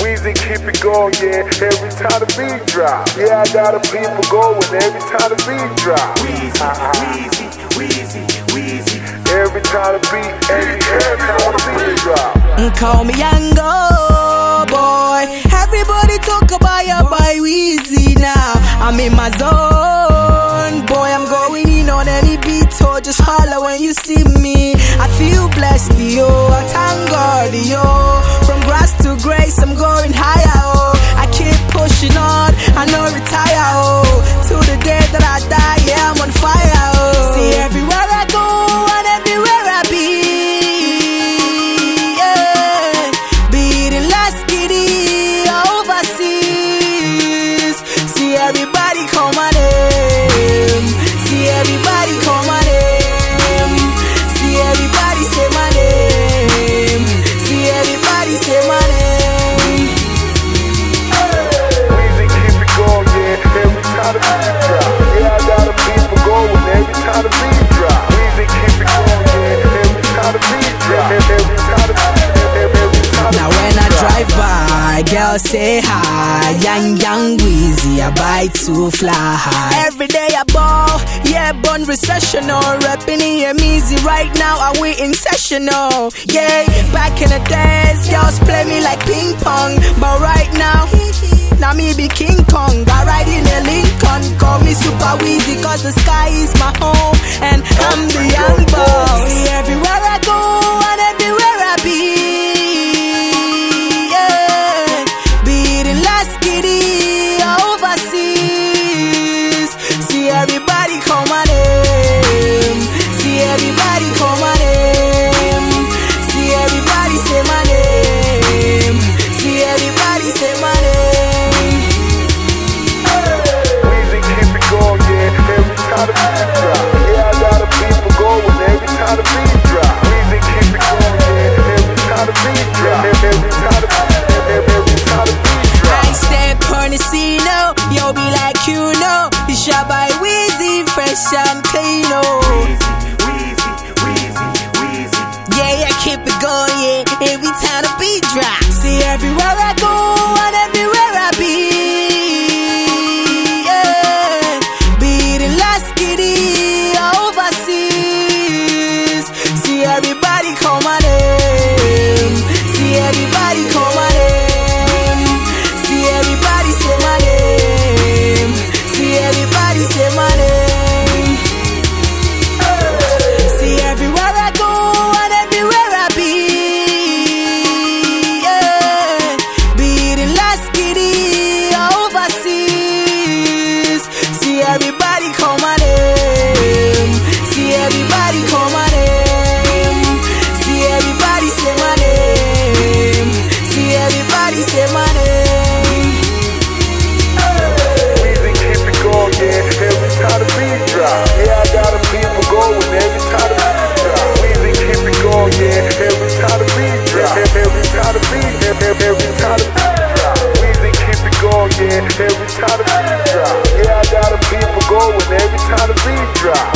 Weezy keep it going, yeah, every time the beat drop. Yeah, I got the people going every time the beat drop. Weezy, Weezy. Every time the beat, every time the beat drop. Call me Yango boy. Everybody talk about your boy Weezy now. I'm in my zone, boy. I'm going in on any beat, so just holler when you see me. I feel blessed, yo. I thank God, yo. From grass to grace, I'm going higher, oh. I keep pushing on, I no retire, oh. To the day that I die, yeah, I'm on fire, oh. See, everywhere I go and everywhere I be, yeah. Be it in Lasky or overseas. See, everybody call my name. See, everybody call my name. See, everybody say my name. See, everybody say my name. Weezy keep it going, yeah, every time the beat drop. Yeah, I got the people going every time the beat drop. Weezy keep it going, yeah, every time the beat drop. Every time the Now when I drive by, girls say hi. Young Weezy, I buy to fly high. Every day I ball, yeah, born recessional. Rapping easy right now, I we in sessional. Yeah, back in the days, girls play me like ping pong. But right now me be King Kong. I ride in a Lincoln, call me Super Weezy, cause the sky is my home and I'm the young boss. See, everywhere I go and everywhere I be, yeah. Be it in Lasky or overseas. See, everybody call my name. See, everybody call my name. See, everybody say my name. See, everybody say my name. the beat drop. Yeah, I got the people going every time the beat drop. Weezy keep it going, yeah, every time the beat drop. Every time the beat drop. I step on the scene, yo, be like you know. You shot by Weezy, fresh and clean, oh. Weezy. Yeah, keep it going, yeah, every time the beat drop. See, everywhere I go and everywhere I be, everybody call my name. See, everybody call my name. See, everybody say my name. See, everybody say my name. See, everywhere I go and everywhere I be, yeah. Be it in Lasky or overseas. See, everybody call my name. See, everybody call my name. Say my name. Weezy keep it going, yeah, every time the beat drop. Yeah, I got the people going every time the beat drop. Weezy keep it going, yeah, every time the beat drop. Every time the beat drop. Weezy keep it going, yeah, every time the beat drop. Yeah, I got the people going every time the beat drop.